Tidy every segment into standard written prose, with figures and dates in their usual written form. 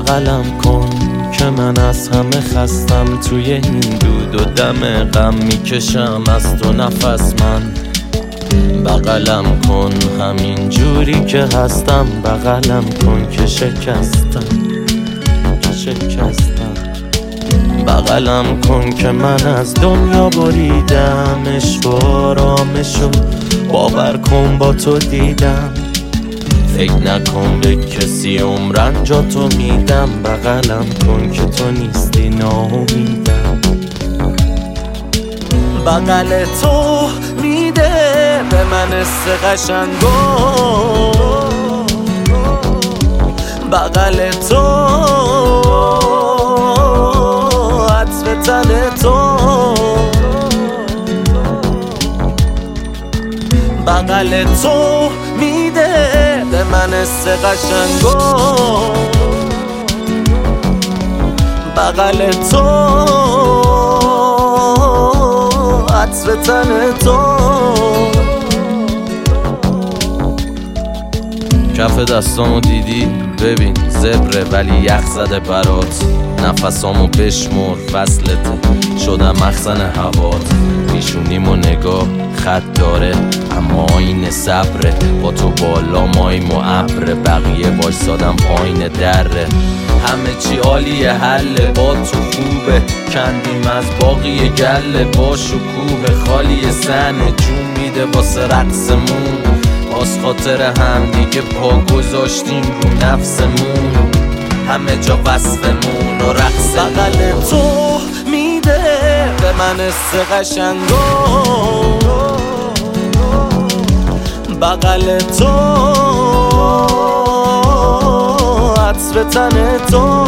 بغلم کن که من از همه خستم، توی این دود و دم غم میکشم از تو نفس من. بغلم کن همین جوری که هستم، بغلم کن که شکستم. بغلم کن که من از دنیا بریدم، عشق و آرامشو باور کن با تو دیدم. فکر نکن به کسی عمرن جا تو میدم، بغلم کن که تو نیستی ناامیدم. بغل تو میده به من حس قشنگو، بغل تو عطر تن تو، بغل تو میده به من حس قشنگو، بغل تو عطر تن تو. کف دستامو دیدی؟ ببین زبره ولی یخ زده برات، نفسامو بشمر فصلته شدم مخزن هوات. پیشونیمو نگاه خط داره اما آینه صبره، با تو بالا مایم و ابره، بقیه وایسادم پایین دره. همه چی عالیه حله با تو خوبه، کندیم از باقی گله با شکوه، خالی سنه جون میده واسه رقصمون، باز خاطر هم دیگه پا گذاشتیم رو نفسمون، همه جا وصفمون و رقص. بغل تو میده به من حس قشنگو، بغل تو عطر تن تو،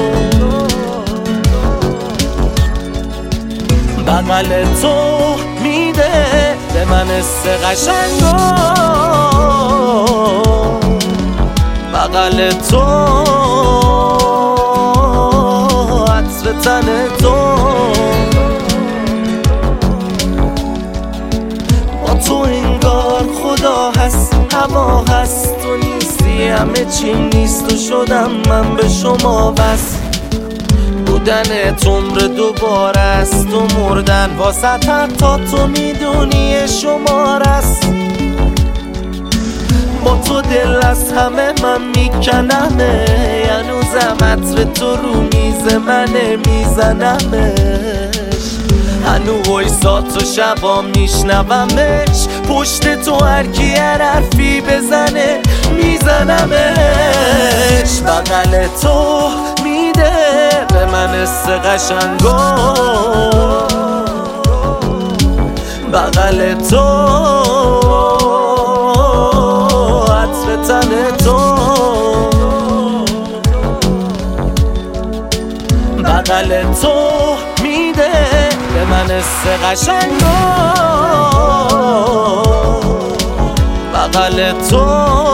بغل تو میده به من حس قشنگو، بغل تو عطر تن تو. با تو انگار خدا هست هوا هست، تو نیستی همه چیم نیست و شدم من به شما بس. بودن تمر دوباره است و مردن واسط حتی تو میدونی شمار است. با تو دل از همه من میکنمه، هنوزم عطر تو رو میز منه میزنمش، هنو وایسات و شبا میشنومش، پشت تو هرکی هر حرفی بزنه میزنمش. بغل تو میده به من حس قشنگو، بغل تو عطر تن تو، بغل تو میده به من حس قشنگو، بغل تو